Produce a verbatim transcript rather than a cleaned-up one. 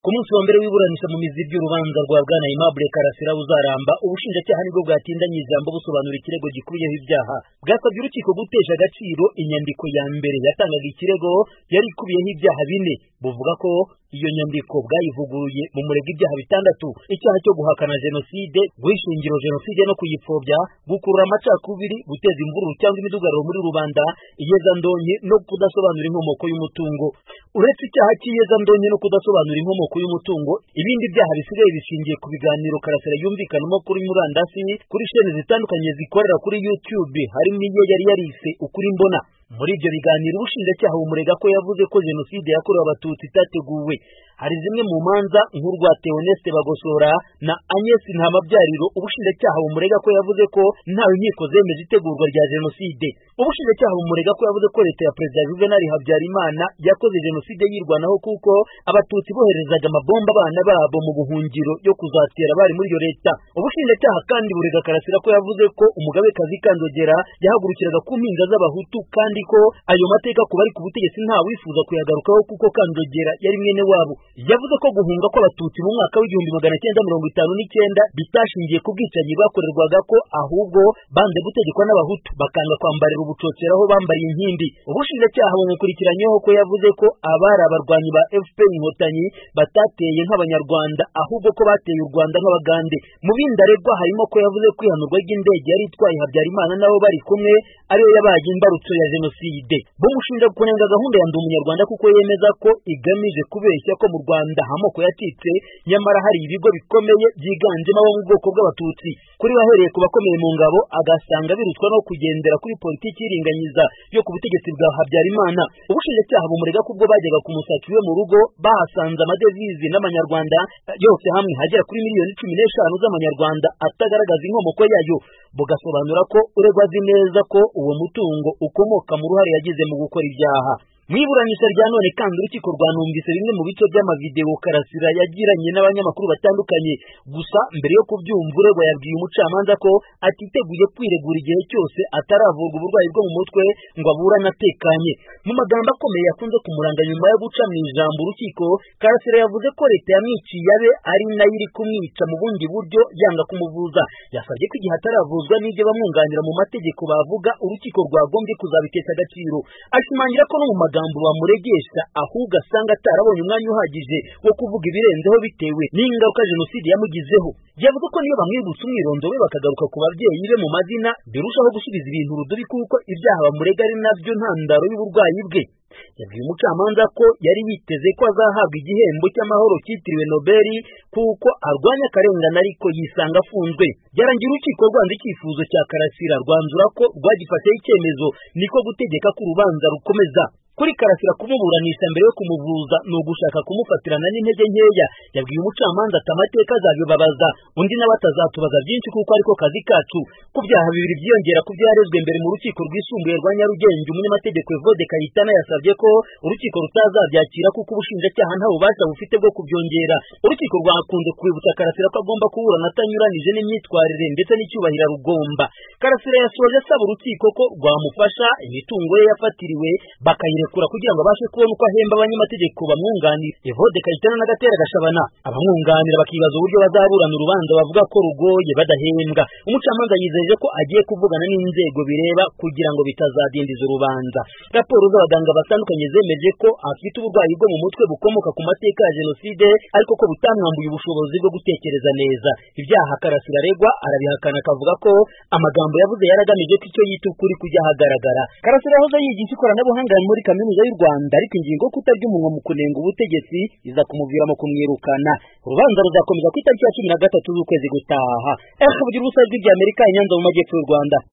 Ku munsi wa mbere w'iburanisha mu mizi by'urubanza rwa Bwana Aimable Karasira uzaramba, ubushinjacyaha nibwo bwatindanye ijambo busobanura ikirego gikubiyeho ibyaha. Bwasabye urukiko gutesha agaciro inyandiko ya mbere yatangaga ikirego yari ikubiyeho ibyaha bine. Buvuga ko iyo nyandiko bwayivuguruye mu murega ibyaha bitandatu: icyaha cyo guhakana jenoside, guhisha ingiro jenoside no kuyipfobya, gukurura amacakubiri, guteza imvururu cyangwa imidugararo muri rubanda, iyezandonke no kudasobanura inkomoko y'umutungo. Uretse icyaha cy'iyezandonke no kudasobanura inkomoko y'umutungo, ibindi byaha bisigaye bishingiye ku biganiro Karasira yumvikanamo kuri murandasi kuri shene zitandukanye zikorera kuri YouTube, harimo iyo yari yarise Ukuri Mbona. Muri ibyo biganiro ubushinjacyaha bumurega ko yavuze ko jenoside yakorewe abatutsi itateguwe. Hari zimwe mu manza nk'urwa Theoneste Bagosora na Agnes Ntamabyariro ubushinjacyaha bumurega ko yavuze ko ntawe inkiko zemeje itegurwa rya jenoside. Ubushinjacyaha bumurega ko yavuze ko leta ya Perezida Juvenal Habyarimana yakoze jenoside yirwanaho kuko abatutsi boherezaga amabomba abana babo mu buhungiro yo kuzatera bari muri iyo leta. Ubushinjacyaha kandi burega Karasira ko yavuze ko umugabekazi Kanjogera yahagurukiraga ku mpinga z'abahutu, kandi ko ayo mateka ku bari ku butegetsi nta wifuza kuyagarukaho kuko Kanjogera yari mwene wabo. Yavuze ko guhunga kw'abatutsi mu mwaka w'igihumbi magana cyenda mirongo itanu n'icyenda bitashingiye ku bwicanyi bakorerwaga, ko ahubwo banze gutegekwa n'abahutu bakanga kwambarira ubucocera aho bambariye inkindi. Ubushinjacyaha bumukurikiranyeho ko yavuze ko abari abarwanyi ba F P R Inkotanyi batateye nk'abanyarwanda, ahubwo ko bateye u Rwanda nk'abagande. Mu bindi aregwa harimo ko yavuze ko ihanurwa ry'indege yari itwaye Habyarimana nabo bari kumwe ariyo yabaye imbarutso ya jenoside. Bumushinja kunenga gahunda ya Ndi Umunyarwanda kuko yemeza ko igamije kubeshya ko mu Rwanda amoko yacitse, nyamara hari ibigo bikomeye byiganjemo abo mu bwoko bw'abatutsi. Kuri bahereye ku bakomeye mu ngabo, agasanga birutwa no kugendera kuri politiki y'iringanyiza yo ku butegetsi bwa Habyarimana. Ubushinjacyaha bumurega ko ubwo bajyaga kumusaka iwe mu rugo bahasanze amadevizi n'amanyarwanda yose hamwe hagera kuri miliyoni cumi n'eshanu z'amanyarwanda atagaragaza inkomoko yayo. Bugasobanura ko uregwa azi neza ko uwo mutungo ukomoka mu ruhare yagize mu gukora ibyaha. Mu iburanisha rya none kandi urukiko rwanumvise bimwe mu bice by'amavideo Karasira yagiranye n'abanyamakuru batandukanye. Gusa mbere yo kubyumva, uregwa yabwiye umucamanza ko atiteguye kwiregura igihe cyose ataravurwa uburwayi bwo mu mutwe ngo aburane atekanye. Mu magambo akomeye yakunze kumuranga nyuma yo guca mu ijambo urukiko, Karasira yavuze ko leta yamwiciye abe ari nayo iri kumwica mu bundi buryo yanga kumuvuza. Yasabye ko igihe ataravuzwa n'ibyo bamwunganira mu mategeko bavuga, urukiko rwagombye kuzabitesha agaciro. Ashimangira ko no mu magambo bamuregesha ahubwo asanga atarabonye umwanya uhagije wo kuvuga ibirenzeho bitewe n'ingaruka jenoside yamugizeho. Yavuze ko niyo bamwibutsa umwirondoro we bakagaruka ku babyeyi be mu mazina, birushaho gusubiza ibintu urudubi kuko ibyaha bamurega ari nabyo ntandaro y'uburwayi bwe. Yabwiye umucamanza ko yari yiteze ko azahabwa igihembo cy'amahoro cyitiriwe Nobel kuko arwanya akarengane, ariko yisanga afunzwe. Byarangiye urukiko rwanze icyifuzo cya Karasira, rwanzura ko rwagifasheho icyemezo, niko gutegeka ko urubanza rukomeza. Kuri Karasira kumuburanisha mbere yo kumuvuza ni ugushaka kumufatirana n'intege nkeya. Yabwiye umucamanza ati amateka azabibabaza, undi nawe atazatubaza byinshi kuko ariko kazi kacu. Ku byaha bibiri byiyongera ku byarezwe mbere mu rukiko rwisumbuye rwa Nyarugenge, umunyamategeko Evode Kayitana yasabye ko urukiko rutazabyakira kuko ubushinjacyaha nta bubasha bufite bwo kubyongera. Urukiko rwakunze kwibutsa Karasira ko agomba kuburana atanyuranije n'imyitwarire ndetse n'icyubahiro rugomba. Karasira yasoje asaba urukiko ko rwamufasha imitungo ye yafatiriwe bakayirekura kugira ngo abashe kubona uko ahemba abanyamategeko bamwunganira. Evode Kayitana na Gatera Gashabana abamwunganira bakibaza uburyo bazaburana urubanza bavuga ko rugoye badahembwa. Umucamanza yizeje ko agiye kuvugana n'inzego bireba kugira ngo bitazadindiza urubanza. Raporo z'abaganga batandukanye zemeje ko afite uburwayi bwo mu mutwe bukomoka ku mateka ya jenoside, ariko ko butamwambuye ubushobozi bwo gutekereza neza. Ibyaha Karasira aregwa arabihakana, akavuga ko amagambo yavuze yaragamije ko icyo yita ukuri kujya ahagaragara. Karasira yahoze yigisha ikoranabuhanga muri Kaminuza y'u Rwanda, ariko ingingo yo kutarya umunwa mu kunenga ubutegetsi iza kumuviramo kumwirukana. Urubanza ruzakomeza ku itariki ya cumi na gatatu z'ukwezi gutaha. Eh, bugira ubusa bw'Amerika i Nyanza mu majyepfo y'u Rwanda.